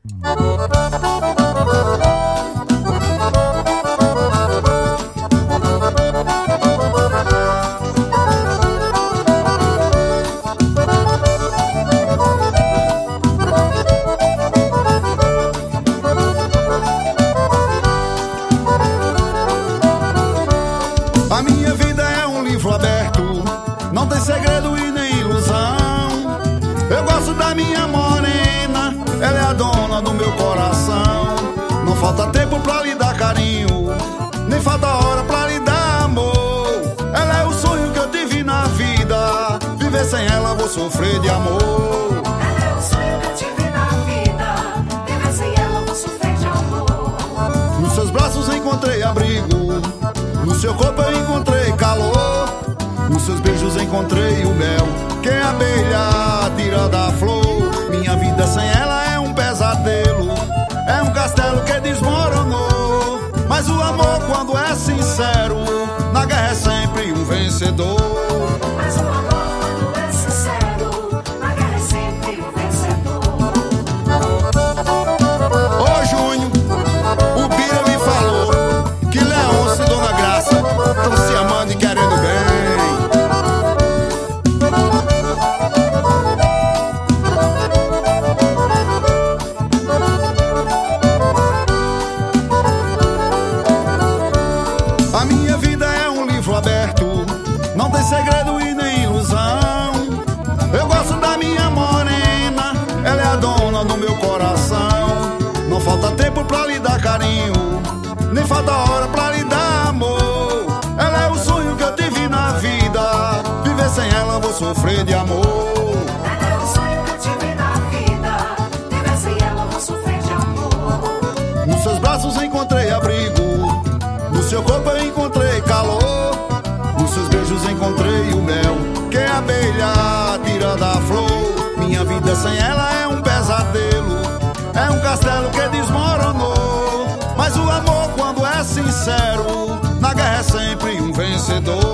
A minha vida é um livro aberto, não tem segredo e nem ilusão. Eu gosto da minha morena, ela é a dona do meu coração. Não falta tempo pra lhe dar carinho, nem falta hora pra lhe dar amor. Ela é o sonho que eu tive na vida, viver sem ela vou sofrer de amor. Ela é o sonho que eu tive na vida, viver sem ela vou sofrer de amor. Nos seus braços encontrei abrigo, no seu corpo eu encontrei calor, nos seus beijos encontrei o mel que a abelha tira da flor. Minha vida sem ela é um pesadelo, é um castelo que desmoronou. Mas o amor, quando é sincero, na guerra é sempre um vencedor. Mas o amor, quando é sincero, na guerra é sempre um vencedor. Ô Júnior, o Bira me falou que Leôncio e Dona Graça estão se amando e querendo bem. A minha vida é um livro aberto, não tem segredo e nem ilusão. Eu gosto da minha morena, ela é a dona do meu coração. Não falta tempo pra lhe dar carinho, nem falta hora pra lhe dar amor. Ela é o sonho que eu tive na vida, viver sem ela vou sofrer de amor. Ela é o sonho que eu tive na vida, viver sem ela vou sofrer de amor. Nos seus braços encontrei abrigo, no seu corpo eu encontrei calor, nos seus beijos encontrei o mel que a abelha tira da flor. Minha vida sem ela é um pesadelo, é um castelo que desmoronou. Mas o amor, quando é sincero, na guerra é sempre um vencedor.